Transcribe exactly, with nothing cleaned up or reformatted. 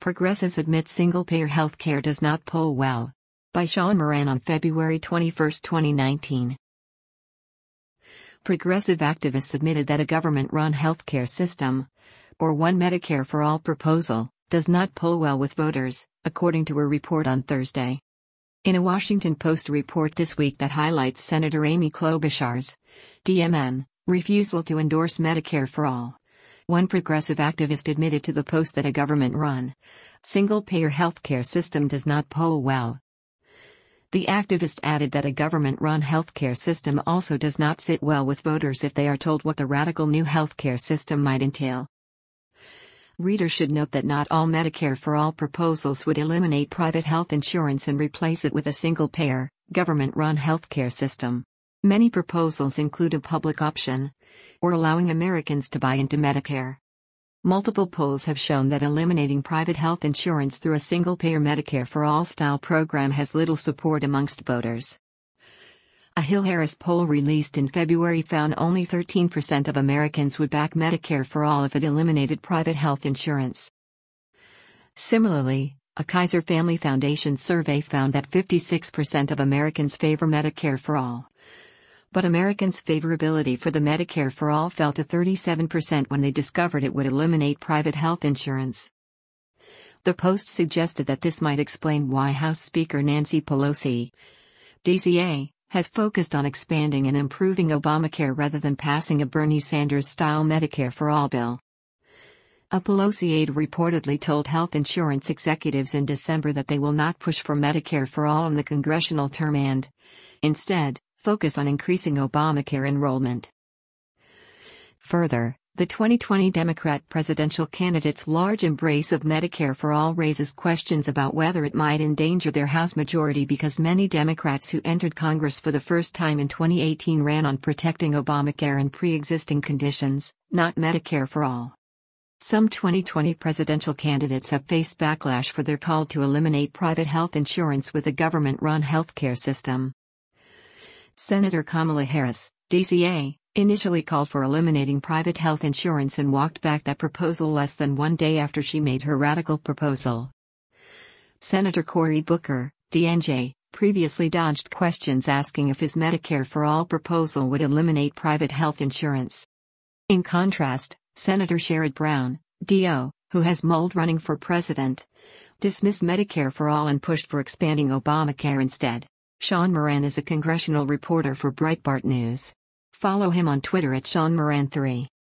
Progressives admit single-payer health care does not poll well. By Sean Moran on February twenty-first, twenty nineteen. Progressive activists admitted that a government-run healthcare system, or One Medicare for All proposal, does not poll well with voters, according to a report on Thursday. In a Washington Post report this week that highlights Senator Amy Klobuchar's, D M N, refusal to endorse Medicare for All, one progressive activist admitted to the Post that a government-run, single-payer healthcare system does not poll well. The activist added that a government-run healthcare system also does not sit well with voters if they are told what the radical new healthcare system might entail. Readers should note that not all Medicare for All proposals would eliminate private health insurance and replace it with a single-payer, government-run healthcare system. Many proposals include a public option, or allowing Americans to buy into Medicare. Multiple polls have shown that eliminating private health insurance through a single-payer Medicare for All style program has little support amongst voters. A Hill-Harris poll released in February found only thirteen percent of Americans would back Medicare for All if it eliminated private health insurance. Similarly, a Kaiser Family Foundation survey found that fifty-six percent of Americans favor Medicare for All. But Americans' favorability for the Medicare for All fell to thirty-seven percent when they discovered it would eliminate private health insurance. The Post suggested that this might explain why House Speaker Nancy Pelosi, D C A, has focused on expanding and improving Obamacare rather than passing a Bernie Sanders-style Medicare for All bill. A Pelosi aide reportedly told health insurance executives in December that they will not push for Medicare for All in the congressional term and, instead, focus on increasing Obamacare enrollment. Further, the twenty twenty Democrat presidential candidate's large embrace of Medicare for All raises questions about whether it might endanger their House majority because many Democrats who entered Congress for the first time in twenty eighteen ran on protecting Obamacare and pre-existing conditions, not Medicare for All. Some twenty twenty presidential candidates have faced backlash for their call to eliminate private health insurance with a government-run healthcare system. Senator Kamala Harris, D C A, initially called for eliminating private health insurance and walked back that proposal less than one day after she made her radical proposal. Senator Cory Booker, D N J, previously dodged questions asking if his Medicare for All proposal would eliminate private health insurance. In contrast, Senator Sherrod Brown, D O, who has mulled running for president, dismissed Medicare for All and pushed for expanding Obamacare instead. Sean Moran is a congressional reporter for Breitbart News. Follow him on Twitter at Sean Moran three.